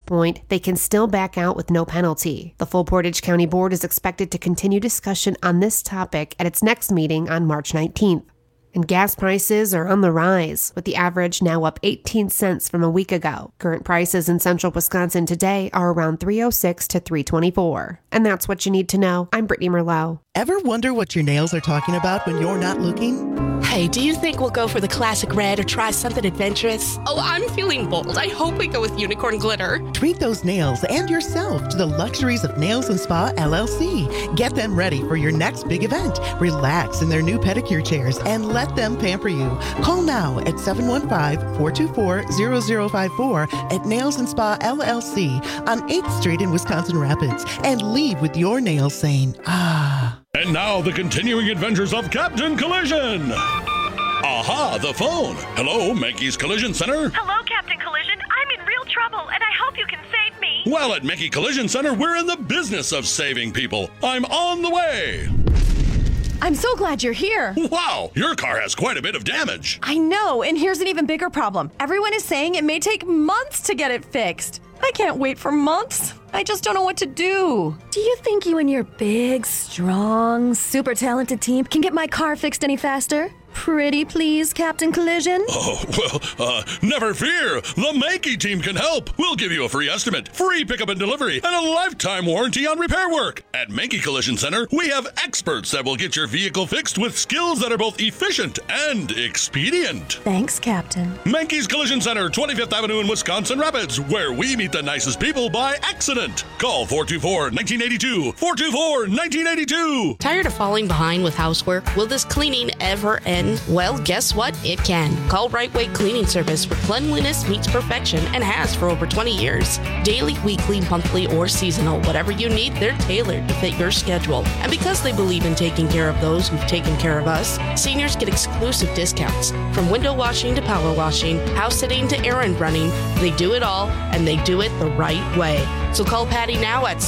point, they can still back out with no penalty. The full Portage County Board is expected to continue discussion on this topic at its next meeting on March 19th. And gas prices are on the rise, with the average now up 18 cents from a week ago. Current prices in central Wisconsin today are around $3.06 to $3.24. And that's what you need to know. I'm Brittany Merlot. Ever wonder what your nails are talking about when you're not looking? Hey, do you think we'll go for the classic red or try something adventurous? Oh, I'm feeling bold. I hope we go with unicorn glitter. Treat those nails and yourself to the luxuries of Nails and Spa LLC. Get them ready for your next big event. Relax in their new pedicure chairs and let them pamper you. Call now at 715-424-0054 at Nails and Spa LLC on 8th Street in Wisconsin Rapids and leave with your nails saying, ah. And now the continuing adventures of Captain Collision. Aha, the phone. Hello, Mankey's Collision Center. Hello, Captain Collision. I'm in real trouble, and I hope you can save me. Well, at Mankey Collision Center, we're in the business of saving people. I'm on the way. I'm so glad you're here. Wow, your car has quite a bit of damage. I know, and here's an even bigger problem. Everyone is saying it may take months to get it fixed. I can't wait for months. I just don't know what to do. Do you think you and your big, strong, super talented team can get my car fixed any faster? Pretty please, Captain Collision? Oh, well, never fear. The Mankey team can help. We'll give you a free estimate, free pickup and delivery, and a lifetime warranty on repair work. At Mankey Collision Center, we have experts that will get your vehicle fixed with skills that are both efficient and expedient. Thanks, Captain. Mankey's Collision Center, 25th Avenue in Wisconsin Rapids, where we meet the nicest people by accident. Call 424-1982. 424-1982. Tired of falling behind with housework? Will this cleaning ever end? Well, guess what? It can. Call Right Way Cleaning Service, where cleanliness meets perfection and has for over 20 years. Daily, weekly, monthly, or seasonal, whatever you need, they're tailored to fit your schedule. And because they believe in taking care of those who've taken care of us, seniors get exclusive discounts. From window washing to power washing, house sitting to errand running, they do it all, and they do it the right way. So call Patty now at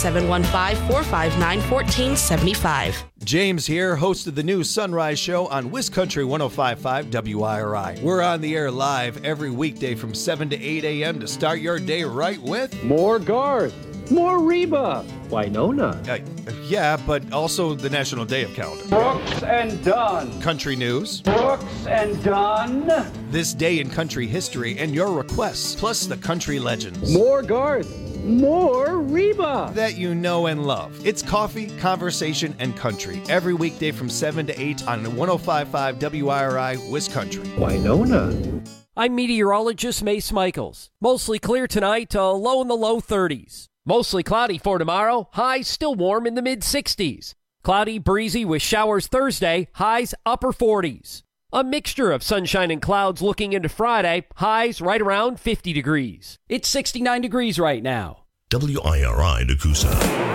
715-459-1475. James here, host of the new Sunrise Show on WisCountry 105.5 WIRI. We're on the air live every weekday from 7 to 8 a.m. to start your day right with more Garth, more Reba, Winona. Yeah, but also the National Day of Calendar. Brooks and Dunn. Country news. Brooks and Dunn. This day in country history and your requests, plus the country legends. More Garth. More Reba that you know and love. It's coffee, conversation, and country every weekday from 7 to 8 on 105.5 WIRI WisCountry. Winona. I'm meteorologist Mace Michaels. Mostly clear tonight, low in the low 30s. Mostly cloudy for tomorrow, highs still warm in the mid-60s. Cloudy, breezy with showers Thursday, highs upper 40s. A mixture of sunshine and clouds looking into Friday, highs right around 50 degrees. It's 69 degrees right now. WIRI Nakusa.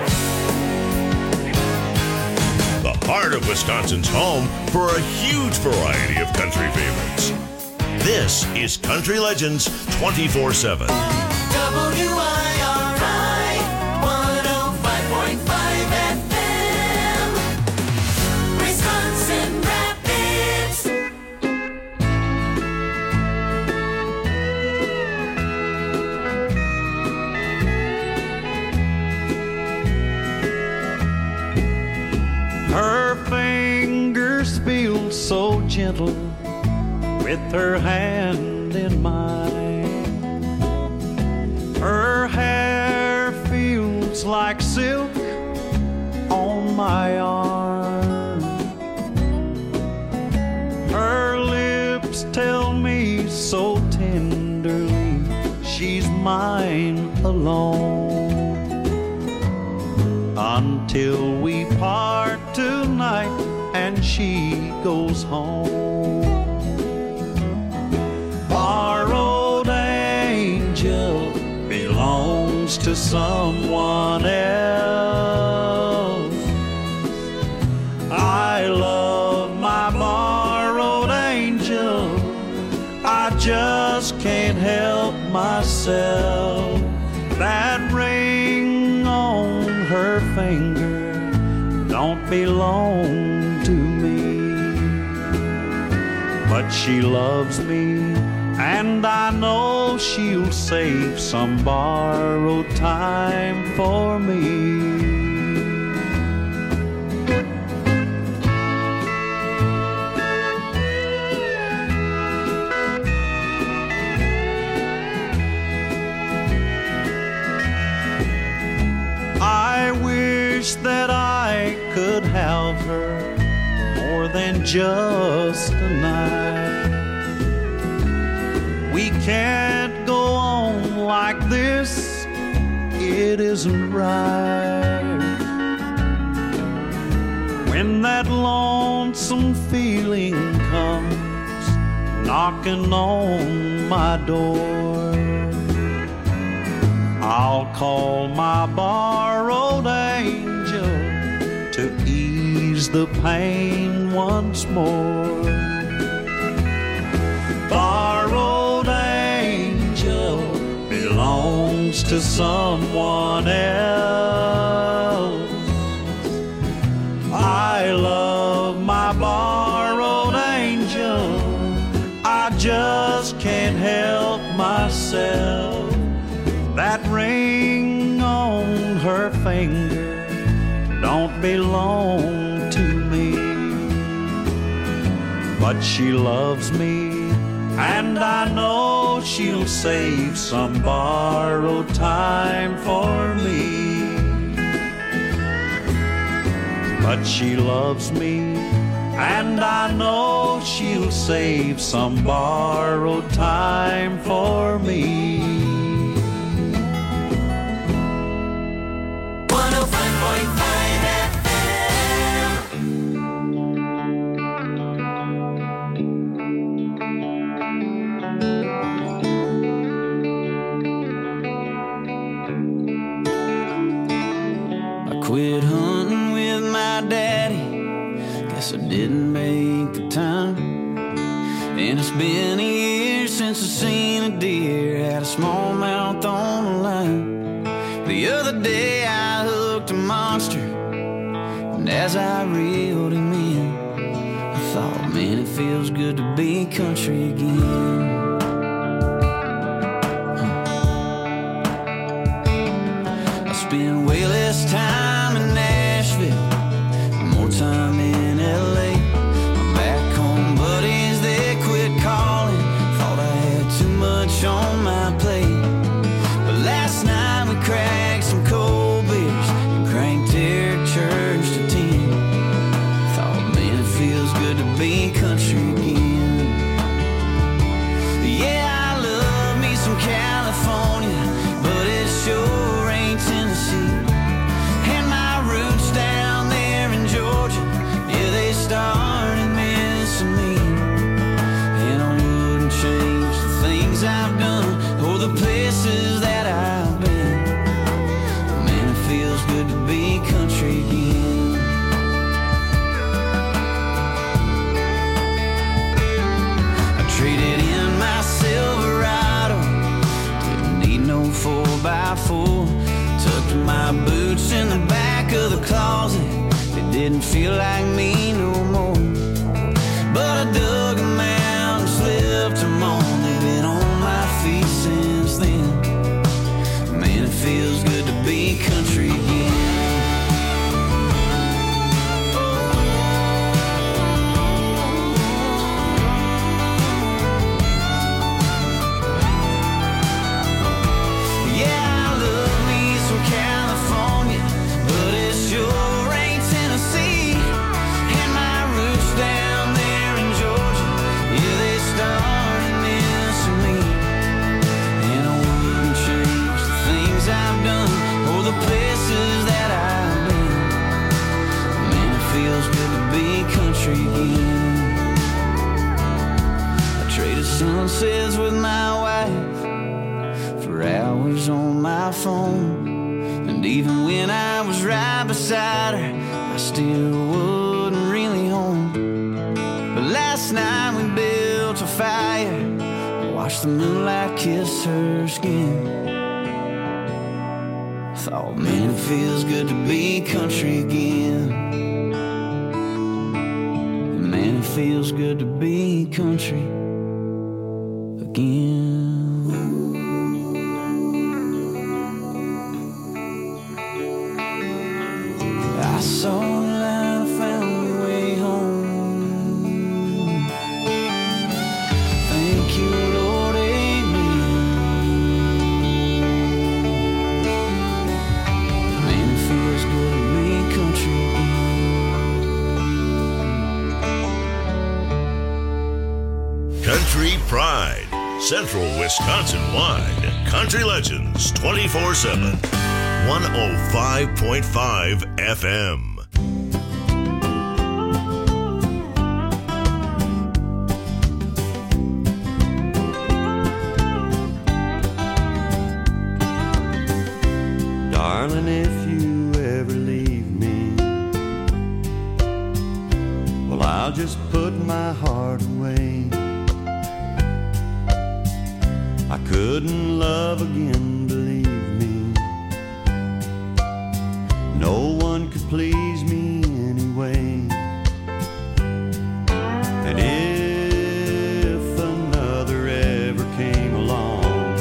The heart of Wisconsin's home for a huge variety of country favorites. This is Country Legends 24/7. WIRI 105.5 FM. Wisconsin Rapids. Her fingers feel so gentle with her hand in mine. Her hair feels like silk on my arm. Her lips tell me so tenderly she's mine alone. Until we part tonight and she goes home. Borrowed angel belongs to someone else. I love my borrowed angel, I just can't help myself. That ring on her finger don't belong to me, but she loves me And I know she'll save some borrowed time for me. I wish that I could have her more than just a night. We can't go on like this, it isn't right. When that lonesome feeling comes knocking on my door, I'll call my borrowed angel to ease the pain once more. Borrowed angel belongs to someone else. I love my borrowed angel, I just can't help myself. That ring on her finger don't belong to me, but she loves me, and I know she'll save some borrowed time for me. But she loves me, and I know she'll save some borrowed time for me. Quit hunting with my daddy, guess I didn't make the time. And it's been a year since I seen a deer, had a smallmouth on the line. The other day I hooked a monster, and as I reeled him in, I thought, man, it feels good to be country again. I spend way less time in Nashville, more time in LA. My back home buddies, they quit calling, thought I had too much on my plate. But last night we cracked some cold beers and cranked their church to 10. Thought, man, it feels good to be country again. Yeah, I love me some California, but it sure ain't Tennessee. Down there in Georgia, yeah, they started missing me. And I wouldn't change the things I've done or the places that I've been. Man, it feels good to be country again. I traded in my Silverado, didn't need no 4x4. Tucked my boots in the back of the closet, it didn't feel like me no more. But I dug them out and slipped them on, they've been on my feet since then. Man, it feels good to be country again. Sunsets with my wife for hours on my phone, and even when I was right beside her, I still wasn't really home. But last night we built a fire, watched the moonlight kiss her skin. Thought, man, it feels good to be country again. Man, it feels good to be country again. I saw the light, I found my way home. Thank you, Lord, amen. Man, it feels good to be country again. Country Pride. Central Wisconsin-wide. Country Legends 24/7. 105.5 FM. Darling, if you ever leave me, well, I'll just put my heart away. I couldn't love again, believe me. No one could please me anyway. And if another ever came along,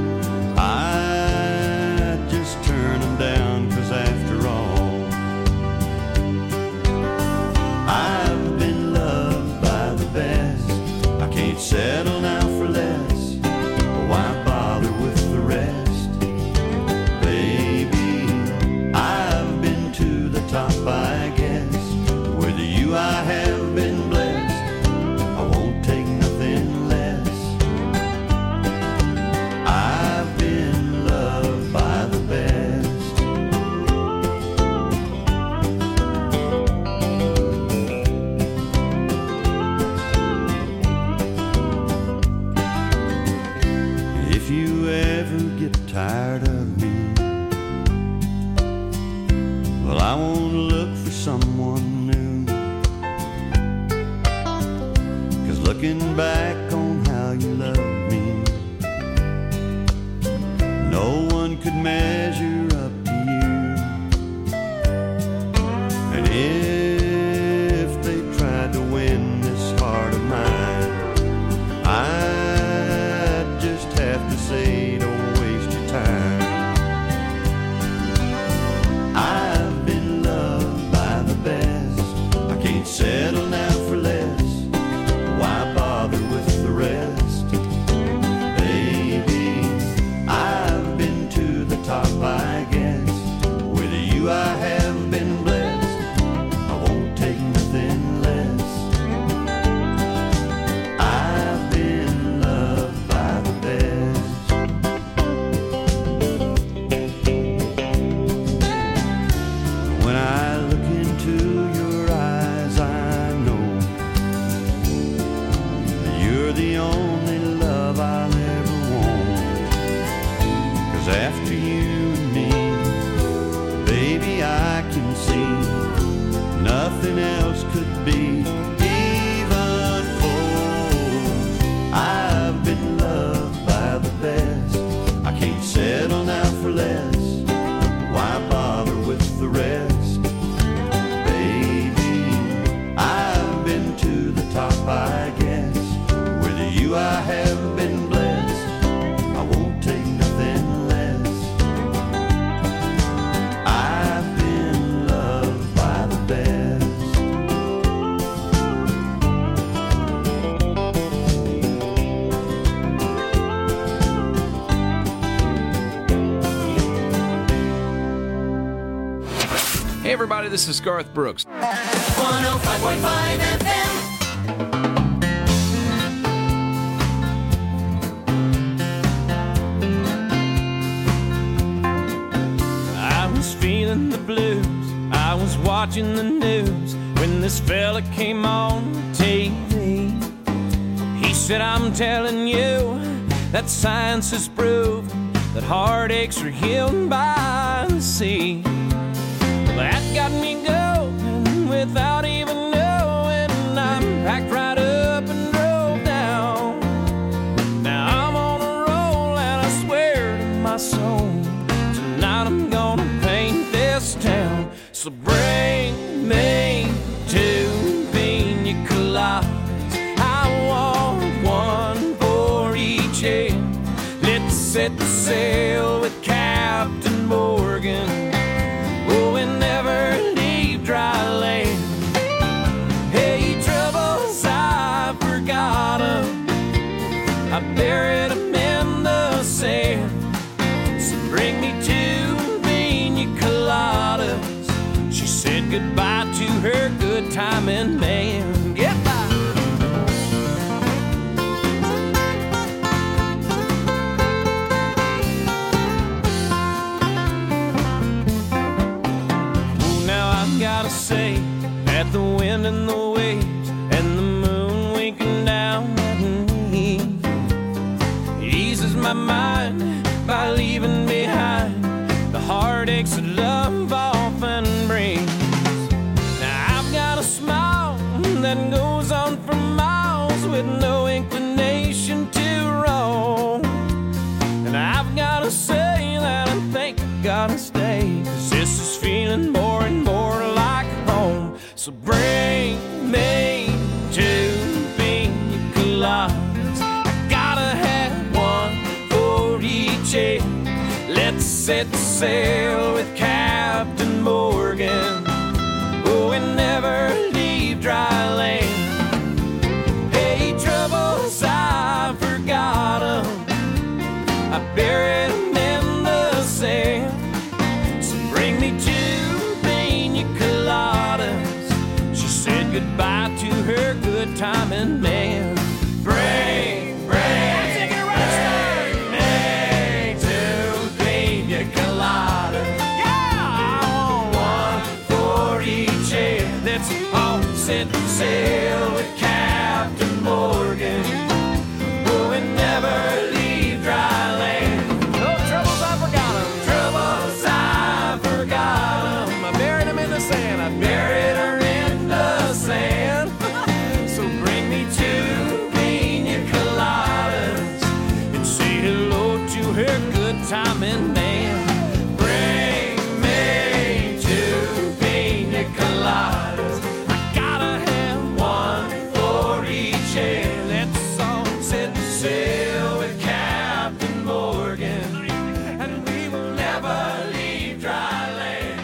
I'd just turn them down, 'cause after all, I've been loved by the best. I can't settle now for less. Why bother with the rest? Baby, I've been to the top, I guess. With you I have been blessed. I won't take nothing less. I've been loved by the best. If you ever get tired of me, well, I won't look for someone new. 'Cause looking back on how you loved me, no one could measure up to you. And if they tried to win this heart of mine, I'd just have to say, don't waste your time. I've been loved by the best. I can't settle now for less. Why bother with the rest? Baby, I've been to the top, I guess. With you I have been blessed. I won't take nothing less. I've been loved by the best. When I look into your eyes, I know that you're the only love I'll ever want. 'Cause after you and me, baby, I can see nothing else could be even close. I've been loved by the best. I can't settle now for less. Why bother with the rest? Baby, I've been to the top, I guess. With you I have been blessed. I won't take nothing less. I've been loved by the best. Hey everybody, this is Garth Brooks. 105.5 FM. I was feeling the blues. I was watching the news when this fella came on TV. He said, I'm telling you that science has proved that heartaches are healed by the sea. That got me going without even knowing. I packed right up and drove down. Now I'm on a roll and I swear to my soul, tonight I'm gonna paint this town. So bring me two pina coladas. I want one for each head. Let's set the sail with Captain Morgan. Oh, and never leave goodbye to her good timing man. Goodbye. Gotta say that the wind and the waves and the moon winking down at me eases my mind by leaving behind the heartaches that love often brings. Now I've got a smile that goes on for miles with no inclination to roam, and I've gotta say that I think I gotta stay, 'cause this is feeling more and more like home. So bring me to Pina Coladas. I gotta have one for each head. Let's set sail with Captain Morgan. Oh, and never leave dry land. Hey, troubles, I forgot 'em. I buried 'em in the sand. So bring me to Pina Coladas. She said goodbye to her good timing man. Bring me to Pina Coladas. Yeah, I want one for each head. Let's all set sail with Captain Morgan. Oh, and never leave dry land. No troubles, I forgot 'em. Troubles, I forgot 'em. I buried 'em in the sand. I buried her in the sand. So bring me to Pina Coladas and say hello to her good timing man. Bring me to Pina Coladas. I gotta have one for each head. Let's all set sail with Captain Morgan, and we will never leave dry land.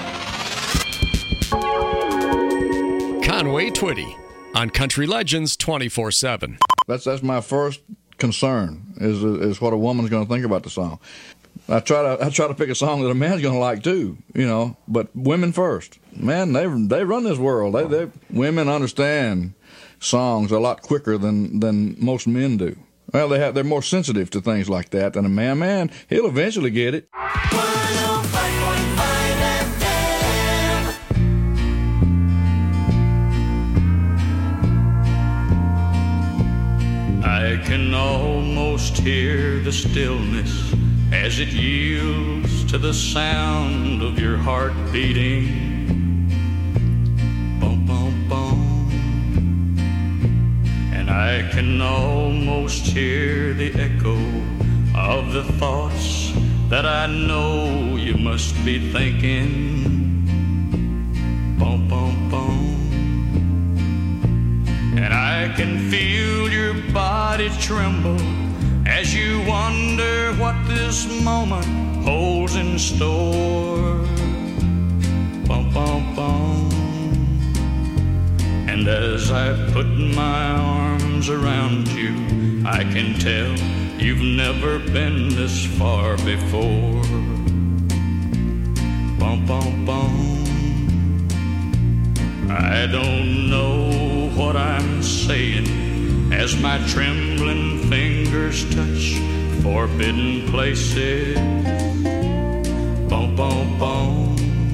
Conway Twitty on Country Legends 24/7. That's my first concern is what a woman's going to think about the song. I try to pick a song that a man's going to like too, but women first. Man, they run this world. Women understand songs a lot quicker than most men do. Well, they're more sensitive to things like that than a man. Man, he'll eventually get it. 105.5 FM. I can almost hear the stillness as it yields to the sound of your heart beating. Bum, bum, bum. And I can almost hear the echo of the thoughts that I know you must be thinking. Bum, bum, bum. And I can feel your body tremble as you wonder what this moment holds in store. Bum, bum, bum. And as I put my arms around you, I can tell you've never been this far before. Bum, bum, bum. I don't know what I'm saying as my trembling fingers touch forbidden places. Bum, bum, bum.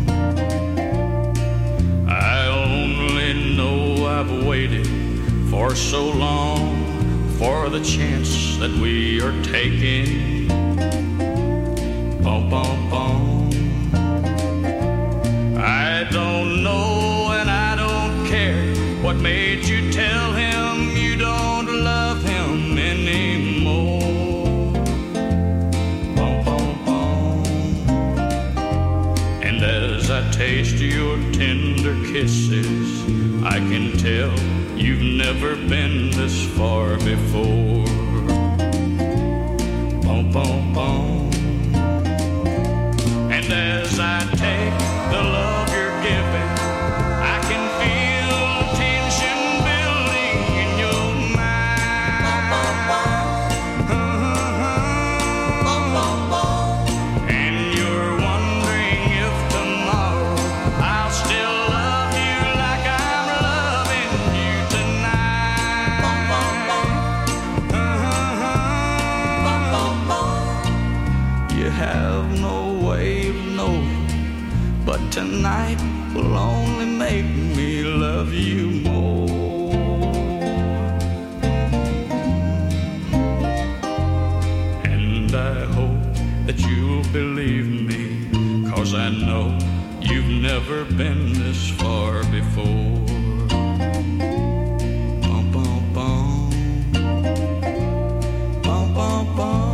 I only know I've waited for so long for the chance that we are taking. Bum, bum, bum. I don't know and I don't care what made you tell him you don't love him anymore. Bum, bum, bum. And as I taste your tender kisses, I can tell you've never been this far before. Bum, bum, bum. And as I take the love you're giving, I can feel tension building in your mind. And you're wondering if tomorrow I'll still love but tonight will only make me love you more. And I hope that you'll believe me, 'cause I know you've never been this far before. Bum, bum, bum. Bum, bum, bum.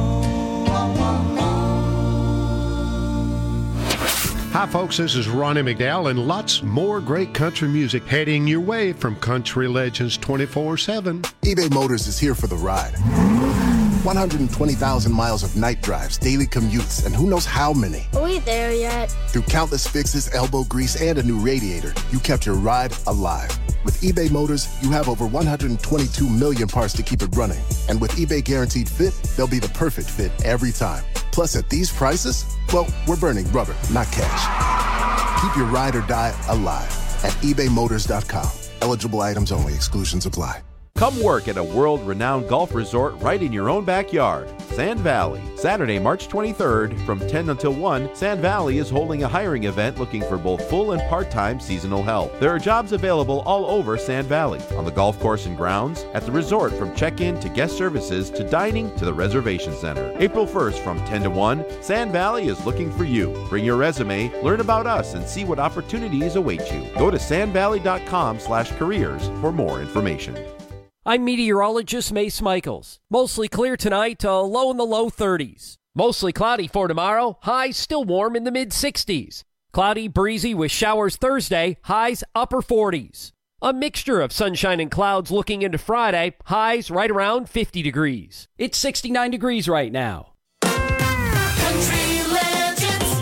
Hi, folks, this is Ronnie McDowell, and lots more great country music heading your way from Country Legends 24/7. eBay Motors is here for the ride. 120,000 miles of night drives, daily commutes, and who knows how many. Are we there yet? Through countless fixes, elbow grease, and a new radiator, you kept your ride alive. With eBay Motors, you have over 122 million parts to keep it running. And with eBay Guaranteed Fit, they'll be the perfect fit every time. Plus, at these prices, well, we're burning rubber, not cash. Keep your ride or die alive at ebaymotors.com. Eligible items only. Exclusions apply. Come work at a world-renowned golf resort right in your own backyard. Sand Valley. Saturday, March 23rd from 10 until 1, Sand Valley is holding a hiring event looking for both full and part-time seasonal help. There are jobs available all over Sand Valley, on the golf course and grounds, at the resort from check-in to guest services to dining to the reservation center. April 1st from 10 to 1, Sand Valley is looking for you. Bring your resume, learn about us, and see what opportunities await you. Go to sandvalley.com/careers for more information. I'm meteorologist Mace Michaels. Mostly clear tonight, low in the low 30s. Mostly cloudy for tomorrow, highs still warm in the mid-60s. Cloudy, breezy with showers Thursday, highs upper 40s. A mixture of sunshine and clouds looking into Friday, highs right around 50 degrees. It's 69 degrees right now. Country Legends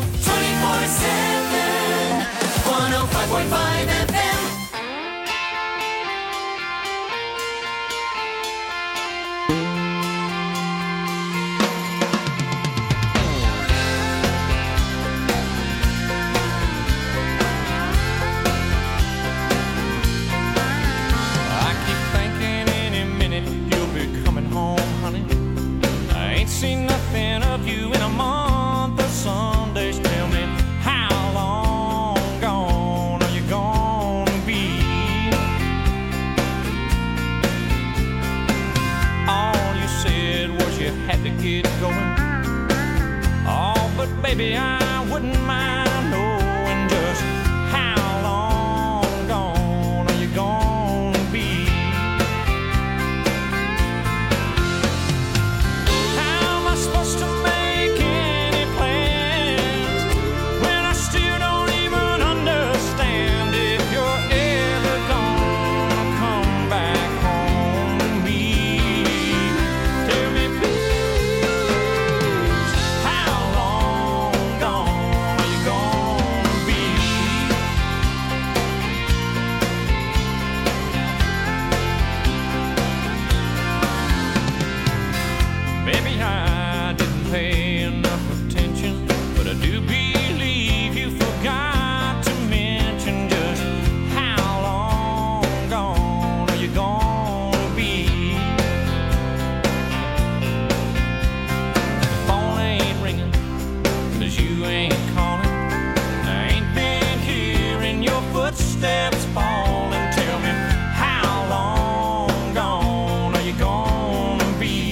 24/7, 105.5 FM. Seen nothing of you in a month of Sundays. Tell me, how long gone are you gonna be? All you said was you had to get going. Oh, but baby, I wouldn't mind knowing just how long gone are you gonna be? Supposed to make any plans when I still don't even understand if you're ever gonna come back home to me. Tell me please, how long gone are you gonna be? Baby, I pay enough attention, but I do believe you forgot to mention just how long gone are you gonna be? The phone ain't ringing, 'cause you ain't calling. I ain't been hearing your footsteps falling. Tell me, how long gone are you gonna be?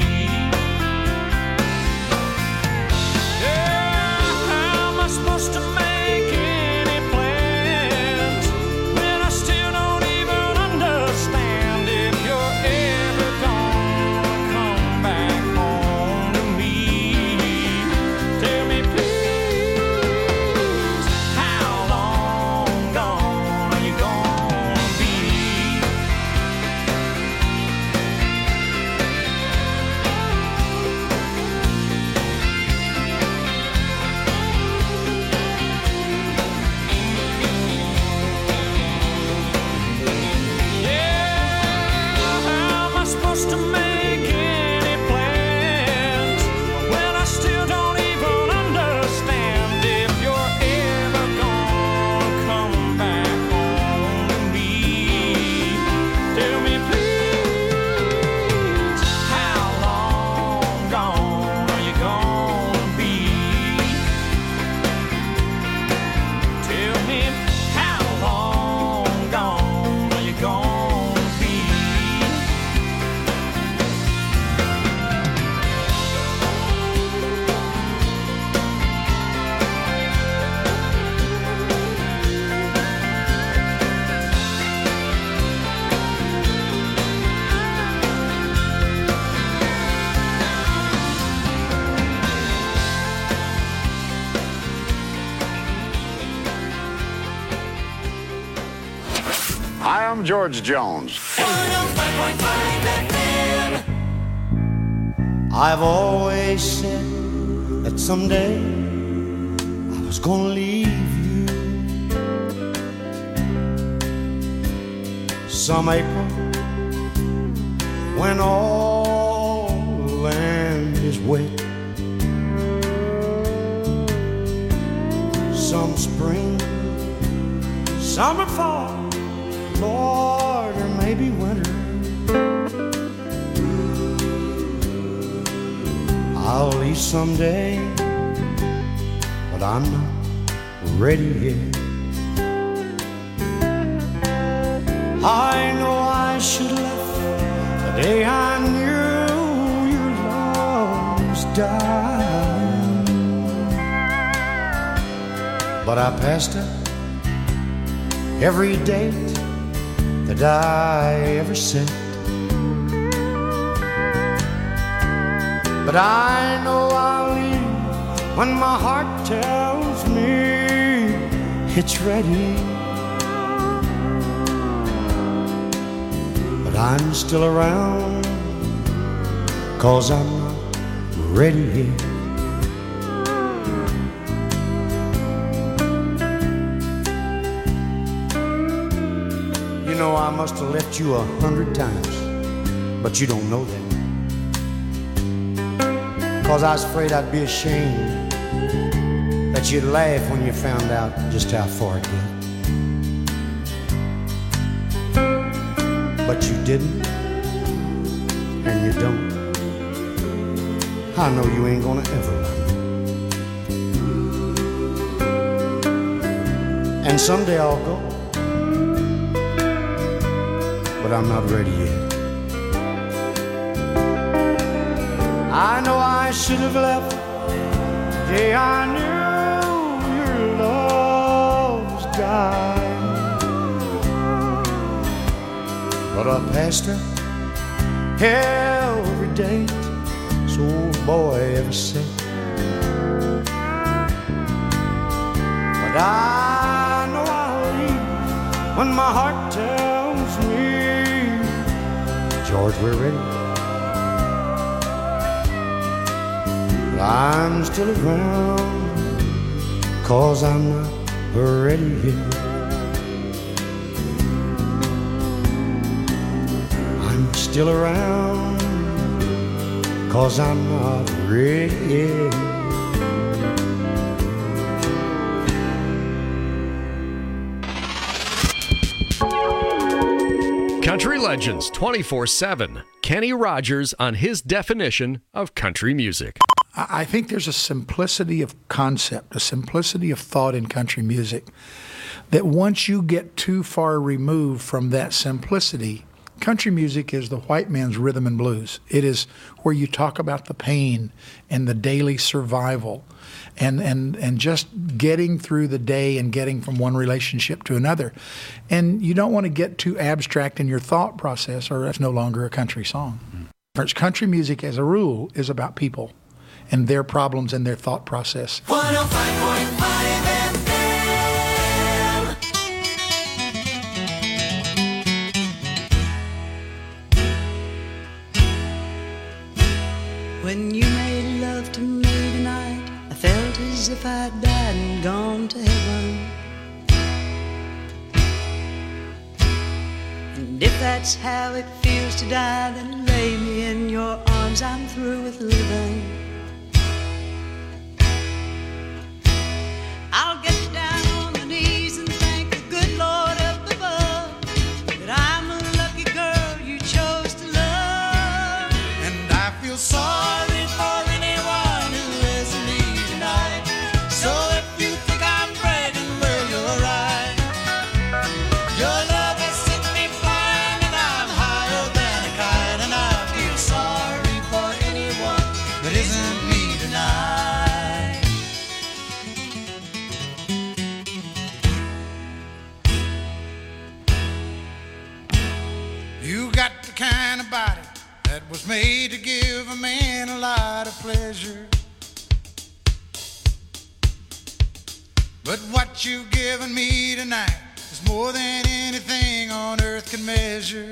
Supposed to make any plans when I still don't even understand if you're ever gonna come back home to me. Tell me please, how long gone are you gonna Hi, I'm George Jones. 105.5 FM. I've always said that someday I was gonna leave you. Some April when all the land is wet. Some spring, summer, fall, Lord, or maybe winter. I'll leave someday, but I'm not ready yet. I know I should have left the day I knew your love was dying, but I passed up every date that I ever set. But I know I'll leave when my heart tells me it's ready. But I'm still around, 'cause I'm not ready yet. You know I must have left you 100 times, but you don't know that. 'Cause I was afraid I'd be ashamed, that you'd laugh when you found out just how far it went. But you didn't, and you don't. I know you ain't gonna ever learn. And someday I'll go, but I'm not ready yet. I know I should have left the day I knew your love was dying, but I passed her every date this old boy ever said. But I know I'll leave when my heart tells me, George, we're ready. I'm still around, 'cause I'm not ready yet. I'm still around, 'cause I'm not ready yet. Country Legends 24/7. Kenny Rogers on his definition of country music. I think there's a simplicity of concept, a simplicity of thought in country music that once you get too far removed from that simplicity, country music is the white man's rhythm and blues. It is where you talk about the pain and the daily survival and just getting through the day and getting from one relationship to another. And you don't want to get too abstract in your thought process, or that's no longer a country song. First, country music as a rule is about people and their problems and their thought process. 105.5 FM. When you made love to me tonight, I felt as if I'd died and gone to heaven. And if that's how it feels to die, then lay me in your arms, I'm through with living. I'll get down on my knees and thank the good Lord up above that I'm a lucky girl you chose to love. And I feel sorry for anyone who isn't me tonight. So if you think I'm bragging, well, you're right. Your love has set me flying and I'm higher than a kite. And I feel sorry for anyone that isn't me tonight. You got the kind of body that was made to give a man a lot of pleasure. But what you've given me tonight is more than anything on earth can measure.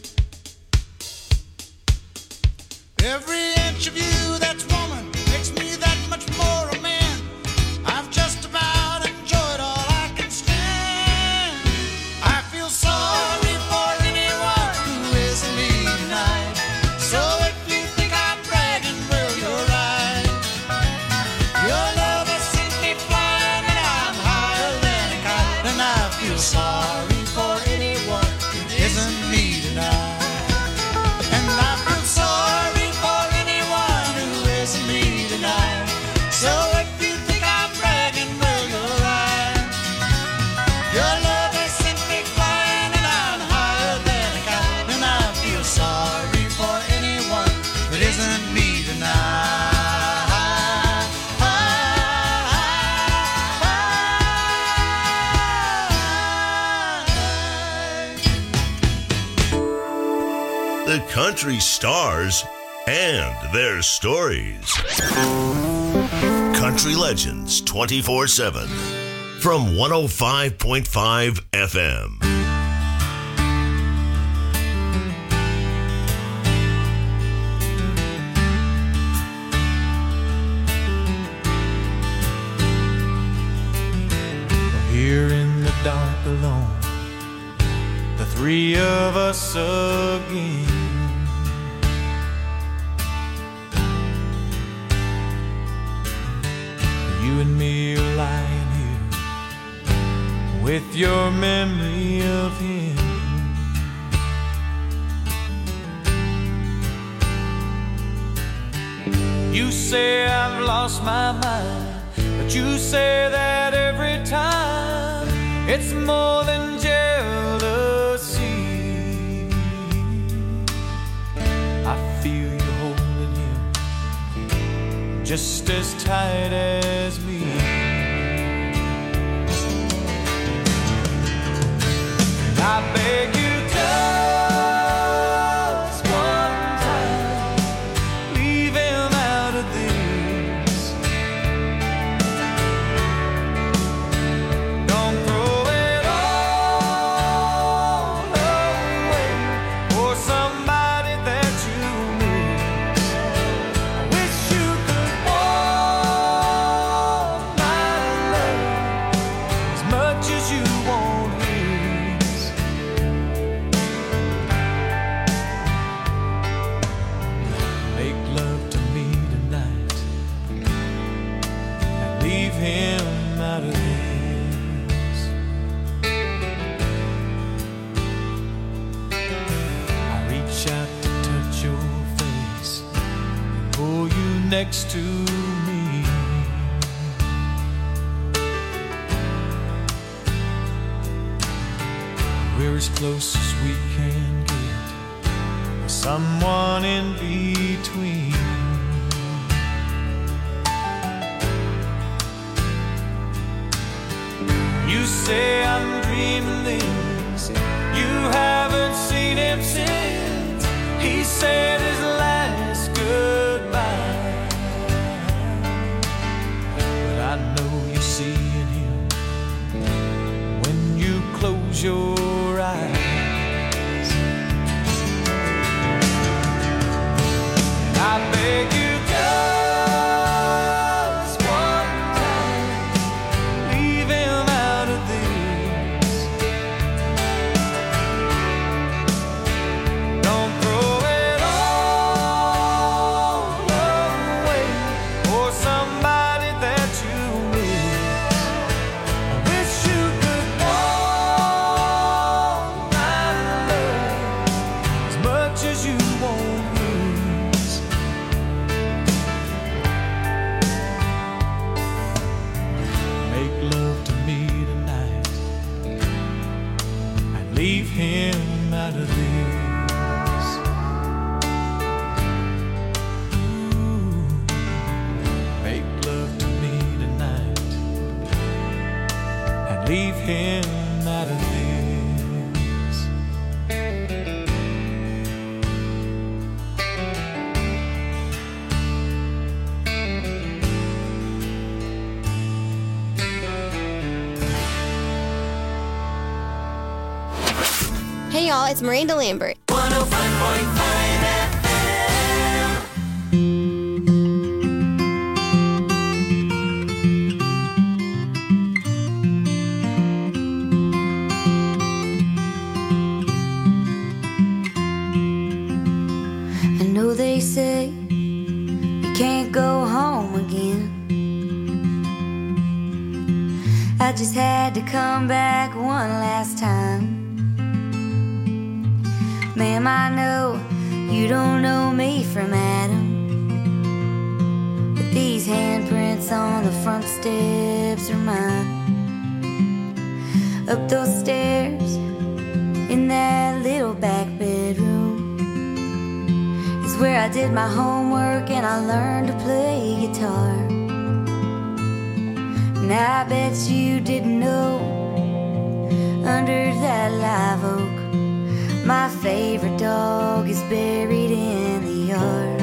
Every inch of you that's woman makes me that much more a man. I've just about enjoyed all I can stand. I feel sorry for anyone who isn't me tonight. So if you think I'm bragging, well, you're right. Your love has sent me flying and I'm higher than a kite. And I feel sorry for anyone who isn't me tonight. And I feel sorry for anyone who isn't me tonight. So if you think I'm bragging, well, you're right. Your love has sent me flying and I'm higher than a kite. And I feel sorry for anyone that isn't me tonight. The country stars and their stories. Country Legends 24/7 from 105.5 FM. Here in the dark alone, the three of us again. You and me are lying here with your memory of him. You say I've lost my mind, but you say that every time. It's more than jealousy. I feel you holding him just as tight as me. And I beg you just one time, leave him out of this. Don't throw it all away for somebody that you miss. I wish you could want my love as much as you want his. Make love to me tonight and leave him out of this. I reach out to touch your face, pull you next to me. We're as close as we can get, with someone in between. You say I'm dreaming this, you haven't seen him since he said his last goodbye. But I know you're seeing him when you close your eyes. And I beg you just one time, leave him out of this. Don't throw it all away for somebody that you miss. I wish you could want my love as much as you want his. Make love to me tonight and leave him out of this. Ooh, make love to me tonight and leave him out of this. Montreal, it's Miranda Lambert. 105.5 I know they say you can't go home again. I just had to come back one last time. Ma'am, I know you don't know me from Adam, but these handprints on the front steps are mine. Up those stairs in that little back bedroom is where I did my homework and I learned to play guitar. And I bet you didn't know, under that live oak, my favorite dog is buried in the yard.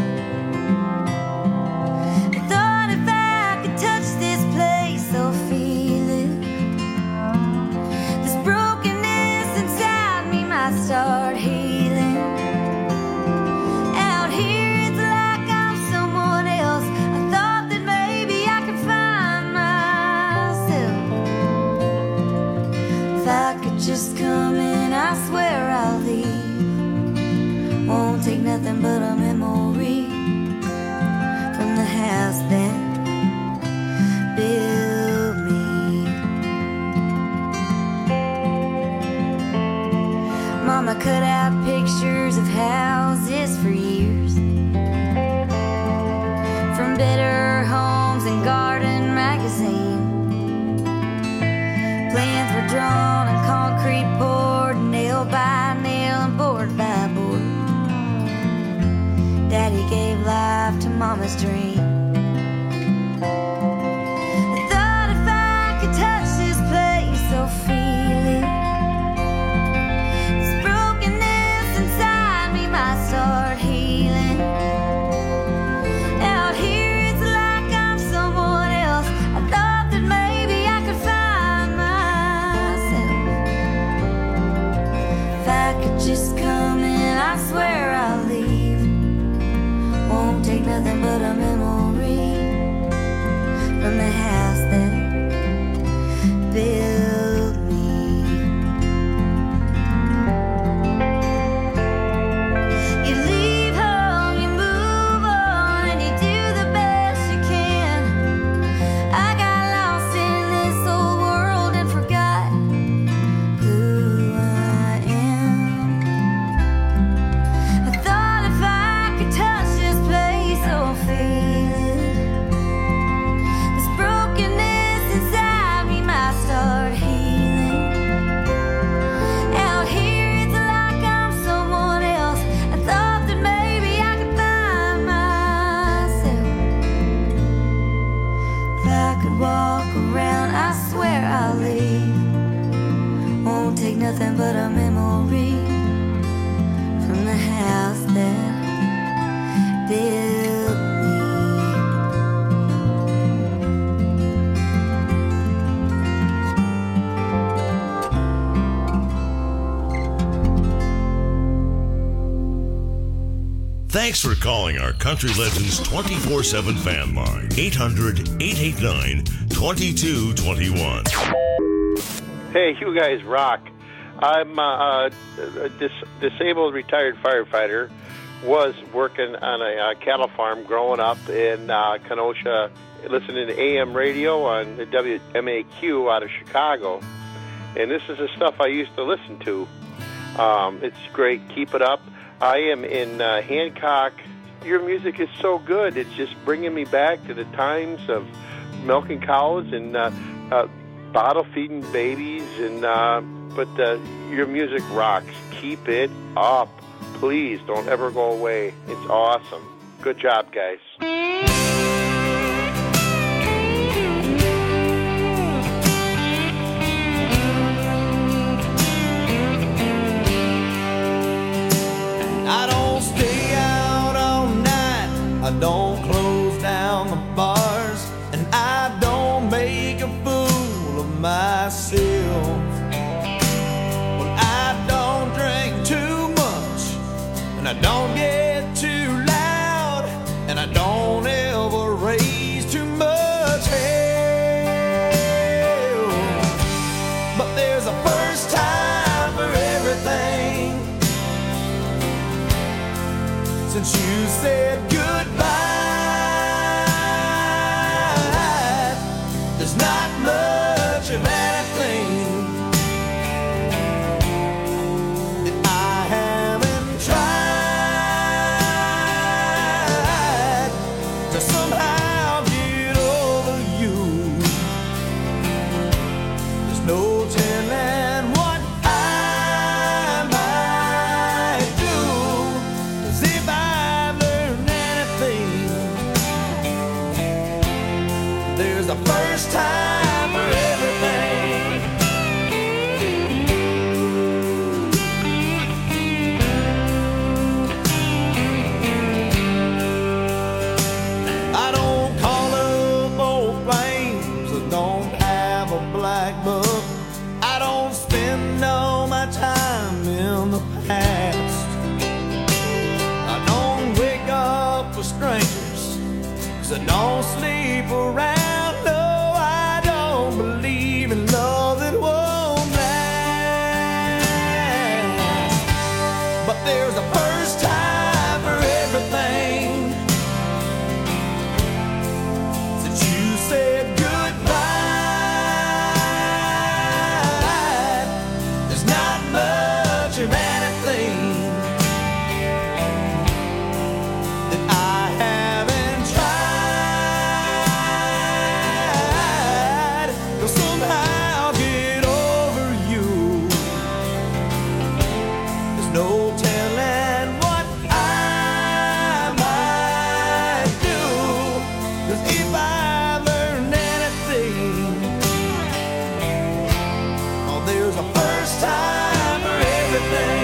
I thought if I could touch this place, I'll feel it. This brokenness inside me might start healing. Out here it's like I'm someone else. I thought that maybe I could find myself. If I could just come in, I swear I'll leave. Won't take nothing but a memory from the house that built me. Mama cut out pictures of houses for years, from Better Homes and Garden magazine. Plans were drawn on concrete poured, nail by nail and board by board. Daddy gave life to Mama's dream. I thought if I could touch this place, I'll feel it. This brokenness inside me might start healing. Out here it's like I'm someone else. I thought that maybe I could find myself. If I could just come in, I swear I'll leave. Won't take nothing but a memory from the house that built me. You leave home, you move on, and you do the best you can. I got lost in this old world and forgot who I am. I thought if I could touch this place, I'll feel it. This brokenness inside me might start healing. Out here it's like I'm someone else. I thought that maybe I could find myself. If I could walk around, I swear I'll leave. Won't take nothing but a memory from the house that built me. Thanks for calling our Country Legends 24/7 fan line, 800-889-2221. Hey, you guys rock. I'm a disabled retired firefighter. Was working on a cattle farm growing up in Kenosha, listening to AM radio on the WMAQ out of Chicago. And this is the stuff I used to listen to. It's great. Keep it up. I am in Hancock. Your music is so good. It's just bringing me back to the times of milking cows and bottle feeding babies. But your music rocks. Keep it up. Please don't ever go away. It's awesome. Good job, guys. I don't stay out all night, I don't close down the bars, and I don't make a fool of myself. When I don't drink I don't get too loud, and I don't ever raise too much hell. But there's a first time for everything. Since you said goodbye, there's not much of anything that I haven't tried to somehow get over you. There's no telling what I might do, 'cause if I've learned anything, there's a first time for everything. I don't call up old flames that don't have a black book. I don't spend all my time in the past. I don't wake up with strangers, 'cause I don't sleep around. No, I don't believe in love that won't last. But there's a first time for everything. Since you said goodbye, there's not much of anything that I haven't tried to somehow get over you. There's no telling what I might do, 'cause if I've learned anything, oh, there's a first time for everything.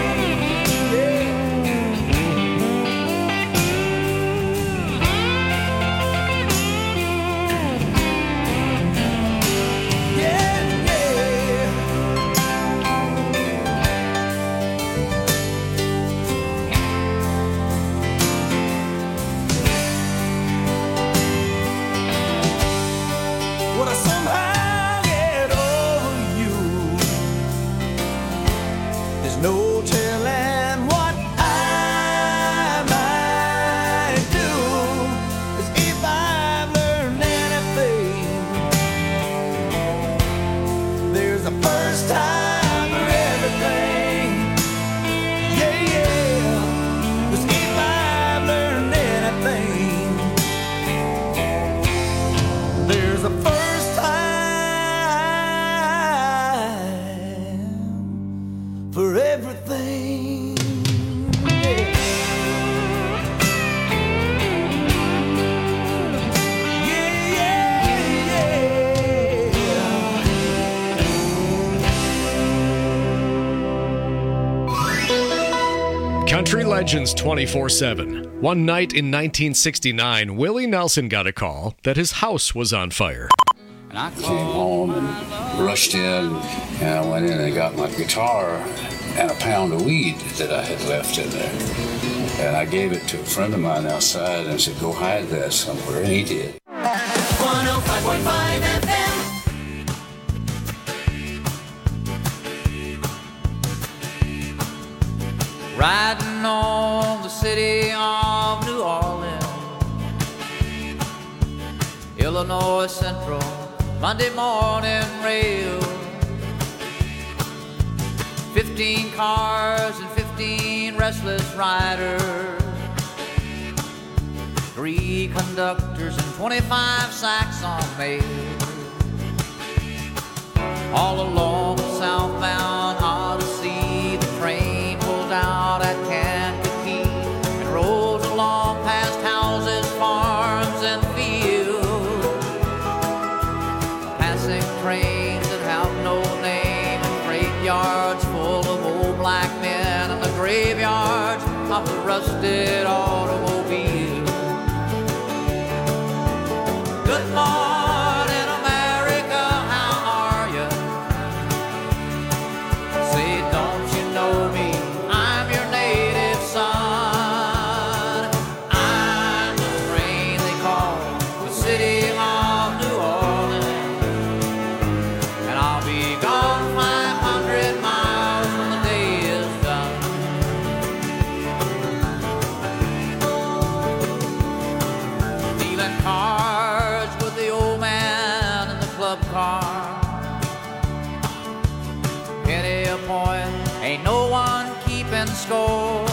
Would I somehow get over you? There's no telling what I might do, 'cause if I've learned anything, there's a first time for everything. Yeah, yeah. 'Cause if I've learned anything, there's a first time for everything. Country Legends 24/7. One night in 1969, Willie Nelson got a call that his house was on fire. And I came home and rushed in, and I went in and got my guitar and a pound of weed that I had left in there. And I gave it to a friend of mine outside and said, "Go hide that somewhere," and he did. 105.5 FM. Riding on the city of New Orleans, Illinois Central, Monday morning rail. 15 cars and 15 restless riders, 3 conductors and 25 sacks on mail. All along the southbound Odyssey, the train pulled out at Kankakee and rolls along past houses, farms, and fields. Passing trains that have no name and freight yards full of old black men and the graveyards of the rusted automobile. Good morning, America, how are you? Say, don't you know me? I'm your native son. Ain't no one keeping score.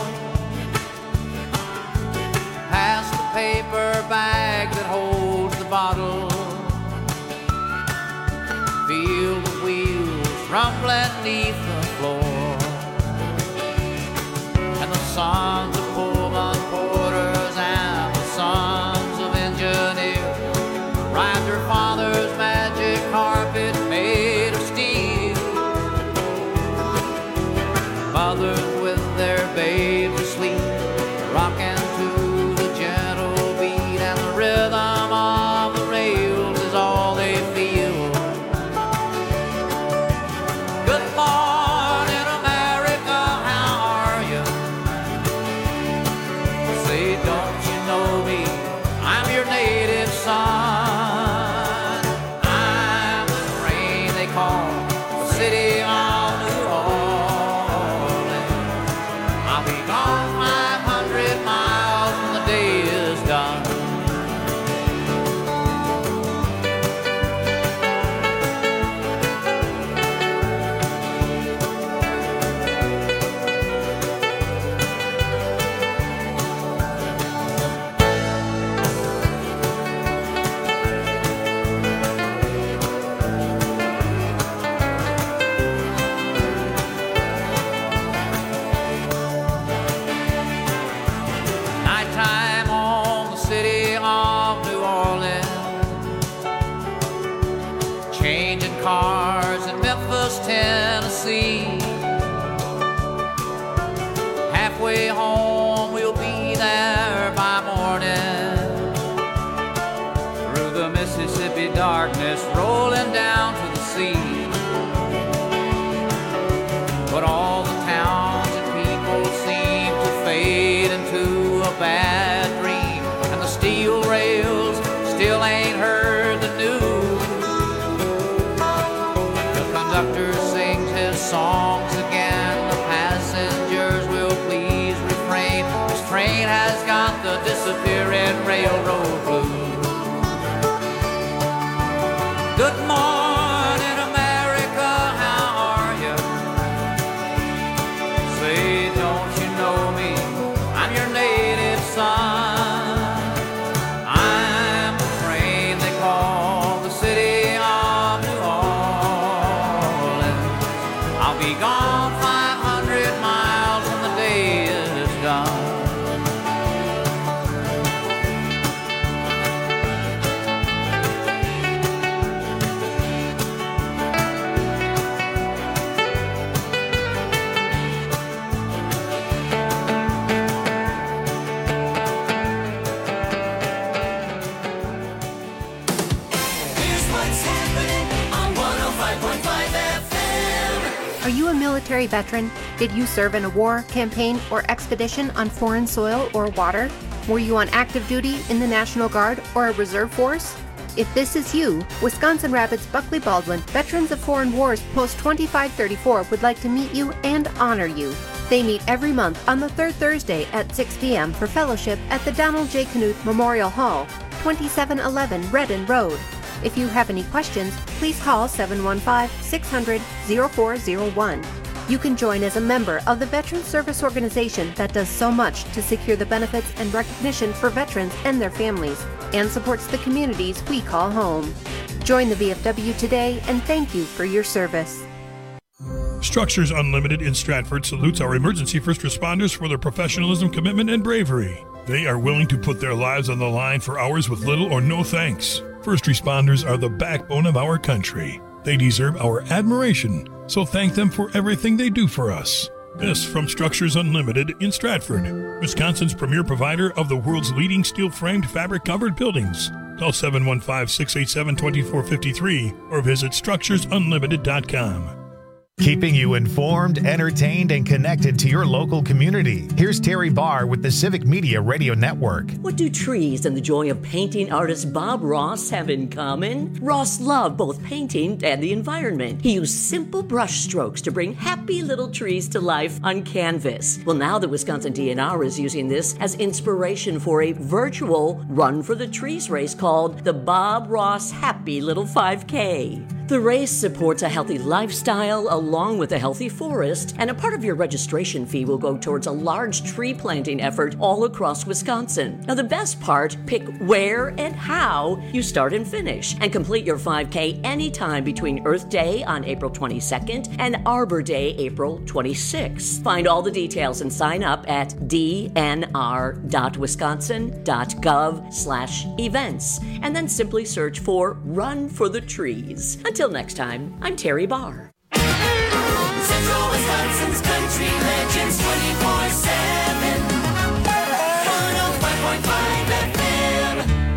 Pass the paper bag that holds the bottle. Feel the wheels rumbling beneath the floor. And the sons of Pullman porters and the sons of engineers ride their father's magic carpet made of steel. Mothers with their babes asleep, rocking to the gentle beat, and the rhythm of the rails is all they feel. Good morning, America, how are you? Say, don't you know me? I'm your native son. I'm the rain they call the city of New Orleans. I'll be gone 500 miles when the day is done. Nighttime on the city of New Orleans, changing cars in Memphis, Tennessee. Halfway home, we'll be there by morning. Through the Mississippi darkness, rolling down to the sea. But all the towns and people seem to fade into a bad dream, and the steel rails still ain't heard the news. The conductor sings his songs again. The passengers will please refrain. This train has got the disappearing railroad blues. Good morning, America, how are you? Say, don't you know me? I'm your native son. I'm the train they call the city of New Orleans. I'll be gone 500 miles when the day is done. Here's what's happening on 105.5 FM. Are you a military veteran? Did you serve in a war, campaign, or expedition on foreign soil or water? Were you on active duty in the National Guard or a reserve force? If this is you, Wisconsin Rapids Buckley Baldwin Veterans of Foreign Wars Post 2534 would like to meet you and honor you. They meet every month on the third Thursday at 6 p.m. for fellowship at the Donald J. Knuth Memorial Hall, 2711 Redden Road. If you have any questions, please call 715-600-0401. You can join as a member of the Veterans Service Organization that does so much to secure the benefits and recognition for veterans and their families, and supports the communities we call home. Join the VFW today, and thank you for your service. Structures Unlimited in Stratford salutes our emergency first responders for their professionalism, commitment, and bravery. They are willing to put their lives on the line for hours with little or no thanks. First responders are the backbone of our country. They deserve our admiration, so thank them for everything they do for us. This from Structures Unlimited in Stratford, Wisconsin's premier provider of the world's leading steel-framed fabric-covered buildings. Call 715-687-2453 or visit structuresunlimited.com. Keeping you informed, entertained, and connected to your local community. Here's Terry Barr with the Civic Media Radio Network. What do trees and the joy of painting artist Bob Ross have in common? Ross loved both painting and the environment. He used simple brush strokes to bring happy little trees to life on canvas. Well, now the Wisconsin DNR is using this as inspiration for a virtual Run for the Trees race called the Bob Ross Happy Little 5K. The race supports a healthy lifestyle along with a healthy forest, and a part of your registration fee will go towards a large tree planting effort all across Wisconsin. Now, the best part, pick where and how you start and finish, and complete your 5K anytime between Earth Day on April 22nd and Arbor Day, April 26th. Find all the details and sign up at dnr.wisconsin.gov/events, and then simply search for Run for the Trees. Until next time, I'm Terry Barr. Central Wisconsin's Country Legends 24/7. 105.5 FM.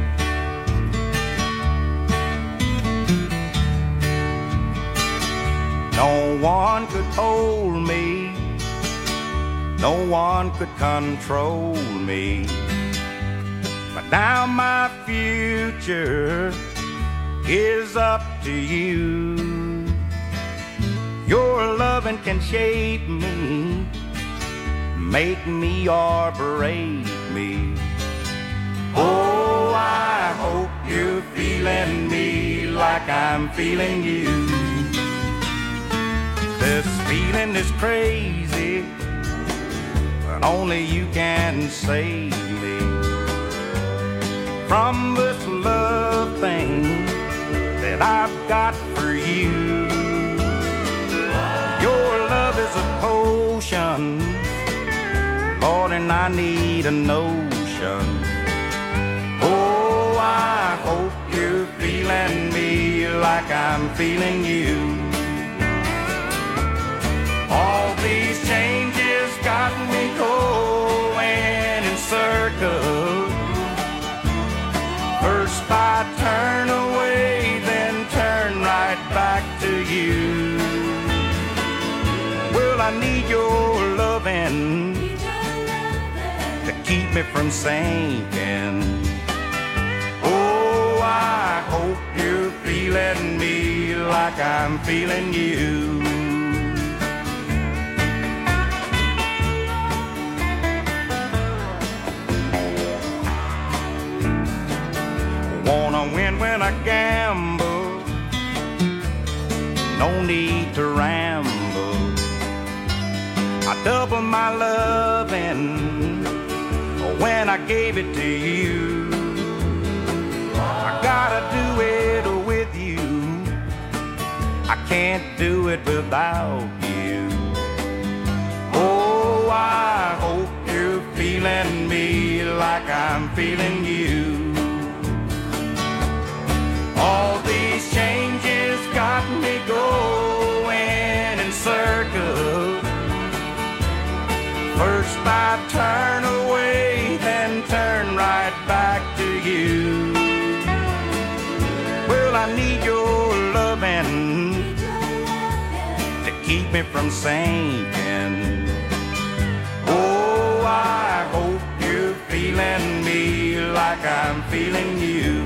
No one could hold me. No one could control me. But now my future is up to you. Your loving can shape me, make me or break me. Oh, I hope you're feeling me like I'm feeling you. This feeling is crazy, but only you can save me from this love thing that I've got for you. Your love is a potion, Lord, and I need a notion. Oh, I hope you're feeling me like I'm feeling you. All these changes got me going in circles. First I turn away, then turn right back to you. Well, I need your loving to keep me from sinking. Oh, I hope you're feeling me like I'm feeling you. Wanna win when I gamble, no need to ramble. I double my loving when I gave it to you. I gotta do it with you, I can't do it without you. Oh, I hope you're feeling me like I'm feeling you. All these changes got me going in circles. First I turn away, then turn right back to you. Well, I need your loving to keep me from sinking. Oh, I hope you're feeling me like I'm feeling you.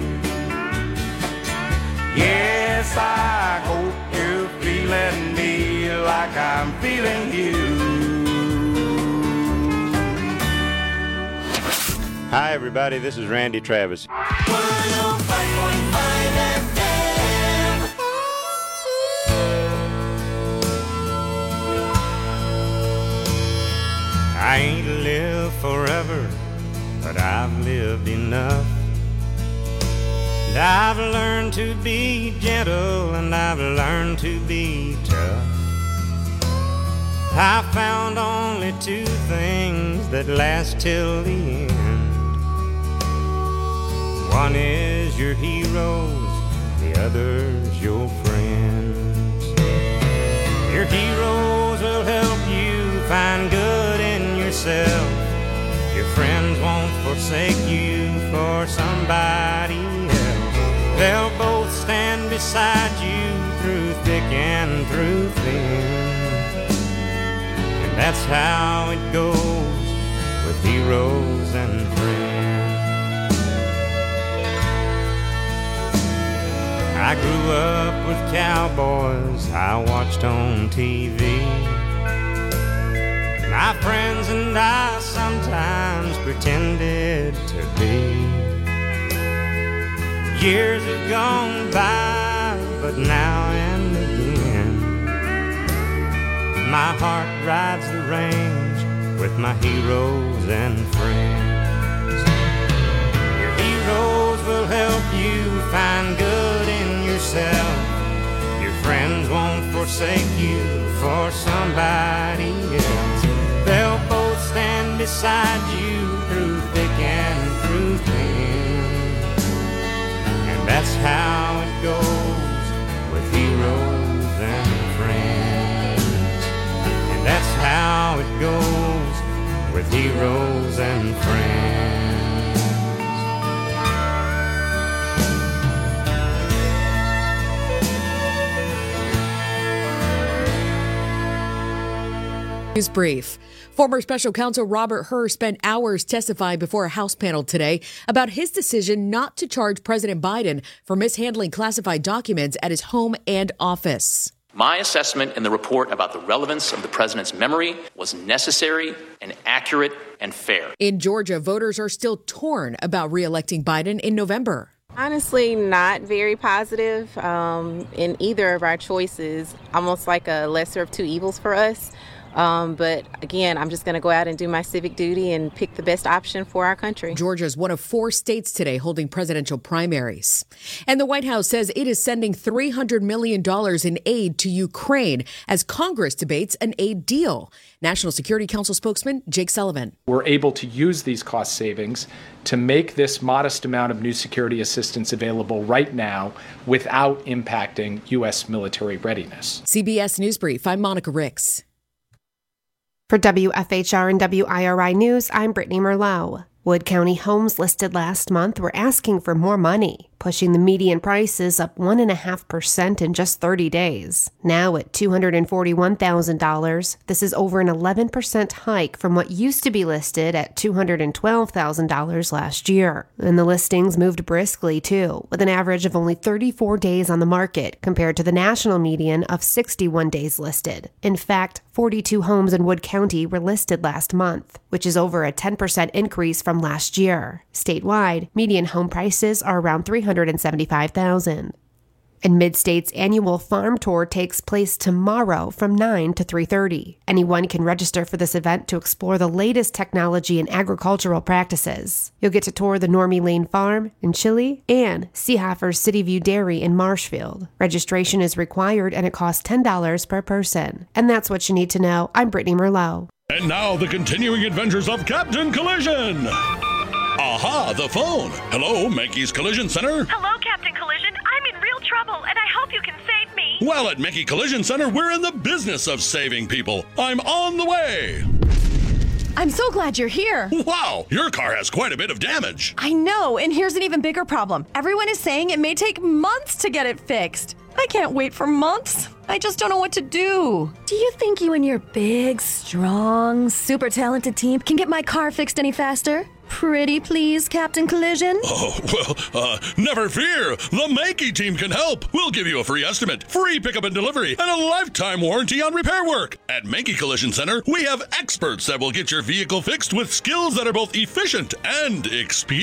Yes, I hope you're feeling me like I'm feeling you. Hi, everybody. This is Randy Travis. 105.5 FM. I ain't lived forever, but I've lived enough. And I've learned to be gentle, and I've learned to be tough. I found only two things that last till the end. One is your heroes, the other's your friends. Your heroes will help you find good in yourself. Your friends won't forsake you for somebody else. They'll both stand beside you through thick and through thin. And that's how it goes with heroes and friends. I grew up with cowboys I watched on TV. My friends and I sometimes pretended to be. Years have gone by, but now and again my heart rides the range with my heroes and friends. Your heroes will help you find good in yourself. Your friends won't forsake you for somebody else. They'll both stand beside you through thick and through thin. And that's how it goes with heroes and friends. And that's how it goes with heroes and friends. News brief. Former special counsel Robert Hur spent hours testifying before a House panel today about his decision not to charge President Biden for mishandling classified documents at his home and office. My assessment in the report about the relevance of the president's memory was necessary and accurate and fair. In Georgia, voters are still torn about re-electing Biden in November. Honestly, not very positive in either of our choices, almost like a lesser of two evils for us. But again, I'm just going to go out and do my civic duty and pick the best option for our country. Georgia is one of 4 states today holding presidential primaries. And the White House says it is sending $300 million in aid to Ukraine as Congress debates an aid deal. National Security Council spokesman Jake Sullivan. We're able to use these cost savings to make this modest amount of new security assistance available right now without impacting U.S. military readiness. CBS News Brief, I'm Monica Ricks. For WFHR and WIRI News, I'm Brittany Merlot. Wood County homes listed last month were asking for more money, pushing the median prices up 1.5% in just 30 days. Now at $241,000, this is over an 11% hike from what used to be listed at $212,000 last year. And the listings moved briskly, too, with an average of only 34 days on the market compared to the national median of 61 days listed. In fact, 42 homes in Wood County were listed last month, which is over a 10% increase from last year. Statewide, median home prices are around $375,000. And Mid-State's annual farm tour takes place tomorrow from 9 to 3:30. Anyone can register for this event to explore the latest technology and agricultural practices. You'll get to tour the Normie Lane Farm in Chile and Seehofer's City View Dairy in Marshfield. Registration is required and it costs $10 per person. And that's what you need to know. I'm Brittany Merlot. And now the continuing adventures of Captain Collision. Aha, the phone. Hello, Mankey's Collision Center. Hello, Captain Collision. I'm in real trouble, and I hope you can save me. Well, at Mankey Collision Center, we're in the business of saving people. I'm on the way. I'm so glad you're here. Wow, your car has quite a bit of damage. I know, and here's an even bigger problem. Everyone is saying it may take months to get it fixed. I can't wait for months. I just don't know what to do. Do you think you and your big, strong, super talented team can get my car fixed any faster? Pretty please, Captain Collision? Oh, well, never fear. The Mankey team can help. We'll give you a free estimate, free pickup and delivery, and a lifetime warranty on repair work. At Mankey Collision Center, we have experts that will get your vehicle fixed with skills that are both efficient and expedient.